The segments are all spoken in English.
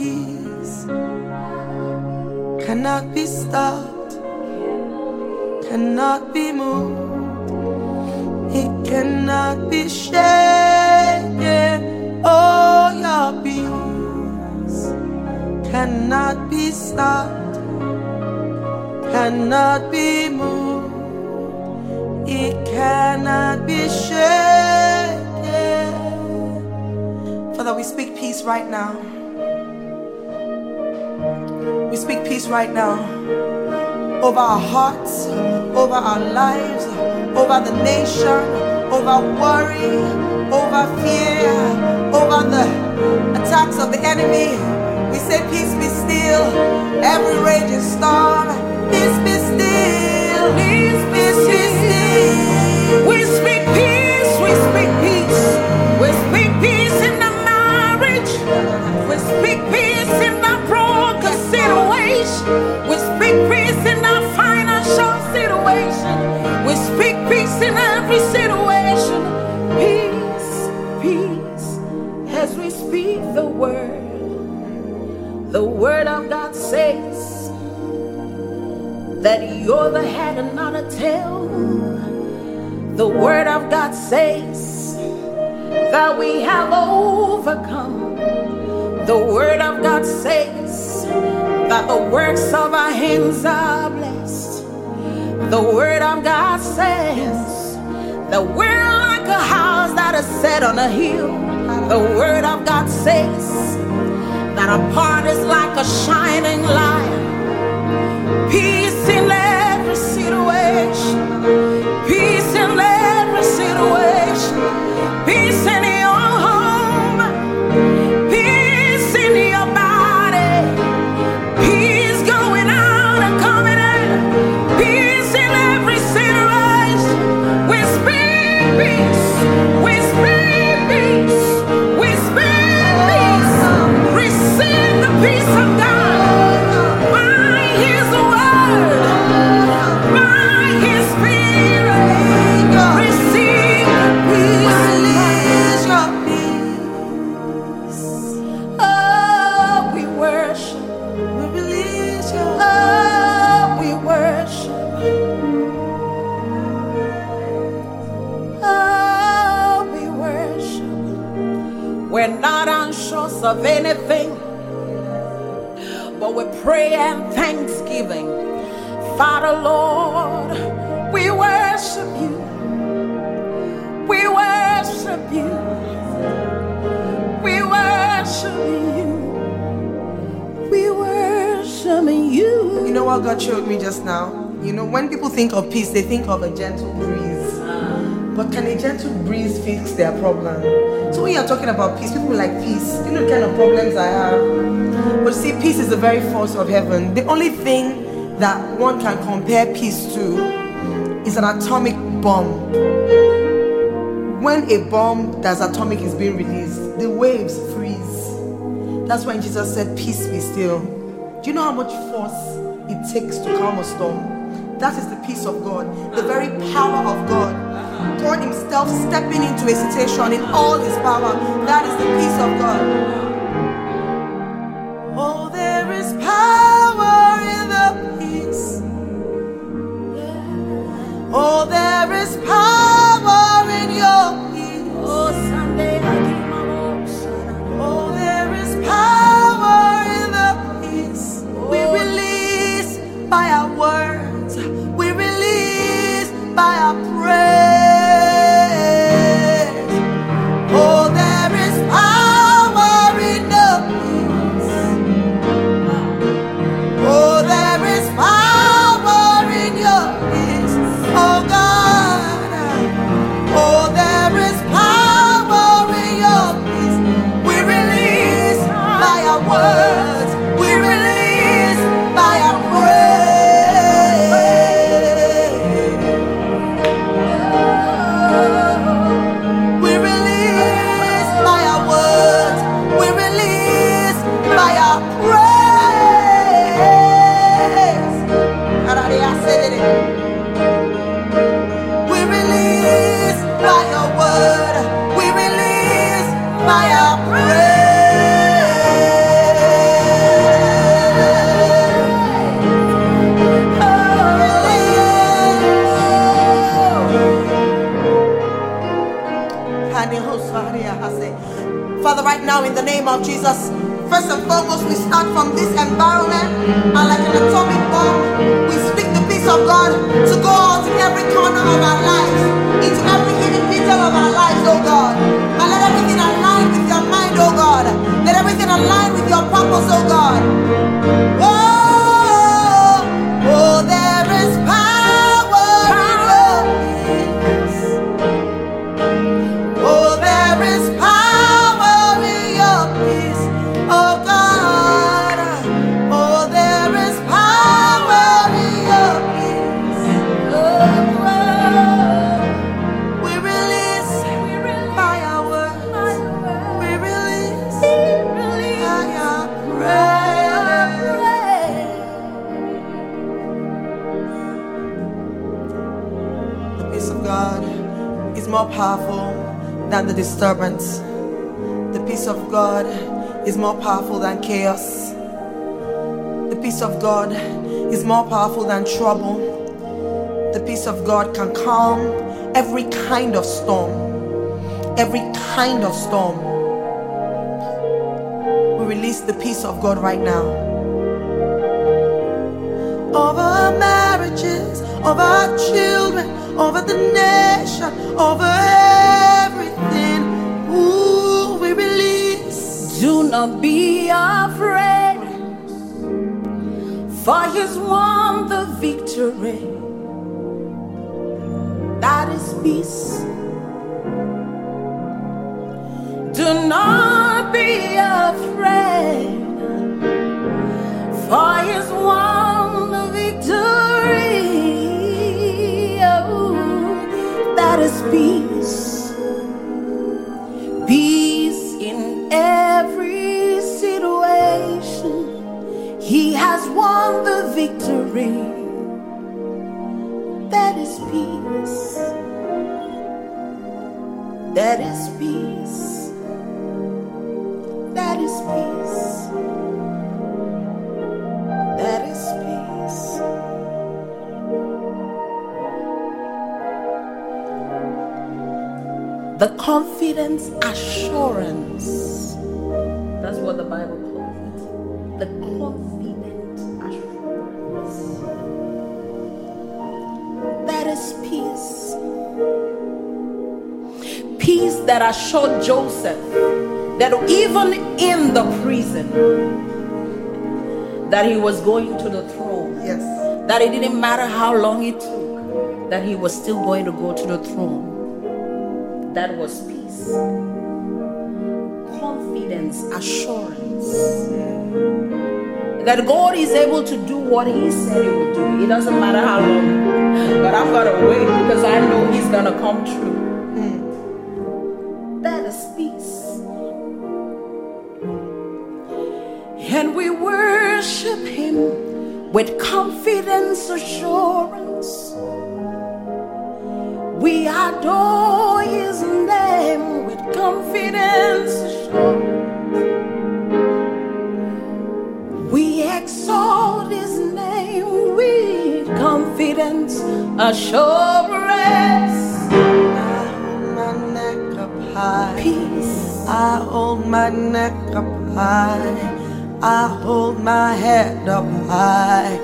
peace cannot be stopped, cannot be moved, it cannot be shaken. Oh, your peace cannot be stopped, cannot be moved, it cannot be shaken. Father, we speak peace right now. We speak peace right now over our hearts, over our lives, over the nation, over worry, over fear, over the attacks of the enemy. We say peace be still, every raging storm. Peace be still, peace be still. We speak peace, we speak peace. We speak peace in the marriage. We speak peace in the broken situation. We speak peace in the financial situation. We speak peace in every situation. Peace, peace, as we speak the word. The word of God says that you're the head and not a tail. The word of God says that we have overcome. The word of God says that the works of our hands are blessed. The word of God says that we're like a house that is set on a hill. The word of God says that our part is like a shining light. Peace in every situation. Peace in every situation. Peace in your home. Peace in your body. Peace going out and coming in. Peace in every situation. We speak peace. We speak peace. We speak peace. Receive the peace of God. By His word. By His Spirit. Receive peace. Release your peace. Oh, we worship. We release your Oh, we worship. Oh, we worship. We're not anxious of anything, but we pray and thanksgiving. Father, Lord, we worship you. We worship you. We worship you. We worship you. You know what God showed me just now? You know, when people think of peace, they think of a gentle breeze. But can a gentle breeze fix their problem? So when you're talking about peace, people like peace. You know the kind of problems I have. But see, peace is the very force of heaven. The only thing that one can compare peace to is an atomic bomb. When a bomb that's atomic is being released, the waves freeze. That's when Jesus said, peace be still. Do you know how much force it takes to calm a storm? That is the peace of God, the very power of God. God Himself stepping into a situation in all His power. That is the peace of God. Oh, there is power in the peace. Oh, there is power in your peace. Oh, Sunday, Oh, there is power in the peace. We release by our words. We release by our praise. Oh, there is power in the peace. Oh, there is power in your peace. Oh, God. Oh, there is power in your peace. We release by our words. We release by our praise. Father, right now in the name of Jesus, first and foremost, we start from this environment, and like an atomic bomb, we speak the peace of God to go out in every corner of our lives, into every hidden detail of our lives, oh God. And let everything align with your mind, oh God. Let everything align with your purpose, oh God. Oh, oh, there is power in your peace. Oh, there is power in your peace, oh God. Oh, there is power in your peace. Oh, we release by our words. We release by our prayer. The peace of God is more powerful than the disturbance. The peace of God is more powerful than chaos. The peace of God is more powerful than trouble. The peace of God can calm every kind of storm. Every kind of storm. We release the peace of God right now. Over our marriages, over our children, over the nation, over everything. Ooh, we release. Do not be afraid, for He's won the victory. That is peace. Do not be afraid, for He's won the victory. Oh, that is peace. Peace in every situation. He has won the victory. That is peace. That is peace. That is peace. That is peace. The confidence assurance. That's what the Bible calls it. The confident assurance. That is peace. Peace that assured Joseph that even in the prison, that he was going to the throne. Yes. That it didn't matter how long it took, that he was still going to go to the throne. That was peace. Confidence, assurance. That God is able to do what He said He would do. It doesn't matter how long. But I'm going to wait because I know He's going to come true. That is peace. And we worship Him with confidence, assurance. We adore His name with confidence, assurance. We exalt His name with confidence, assurance. I hold my neck up high. Peace. I hold my neck up high. I hold my head up high.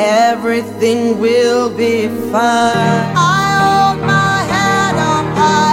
Everything will be fine. I hold my head up high.